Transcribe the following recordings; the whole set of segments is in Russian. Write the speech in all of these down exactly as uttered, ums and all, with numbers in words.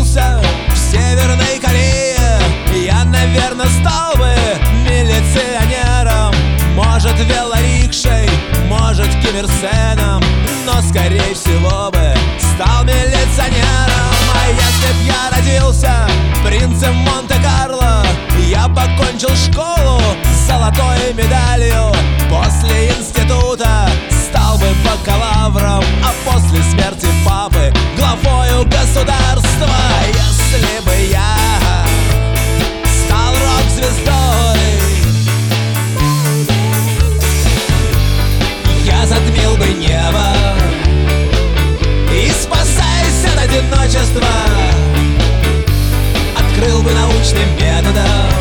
родился в Северной Корее, я, наверное, стал бы милиционером, может, велорикшей, может, Ким Ир Сеном, но, скорее всего, бы стал милиционером. А если б я родился принцем Монте-Карло, я покончил школу с золотой медалью, после института стал бы бакалавром, а после смерти папы главою государства. Если бы я стал рок-звездой, я затмил бы небо и, спасаясь от одиночества, открыл бы научным методом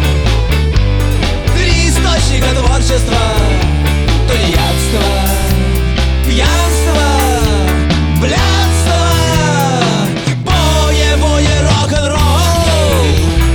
три источника творчества: тунеядство, пьянство, блядство, боевой рок-н-ролл.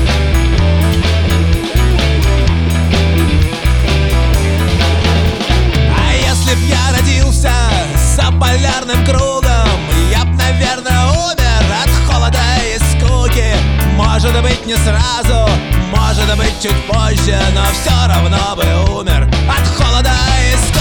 А если б я родился за полярным кругом, я б, наверное, умер от холода и скуки. Может быть, не сразу, может быть, чуть позже, но все равно бы умер от холода и скуки.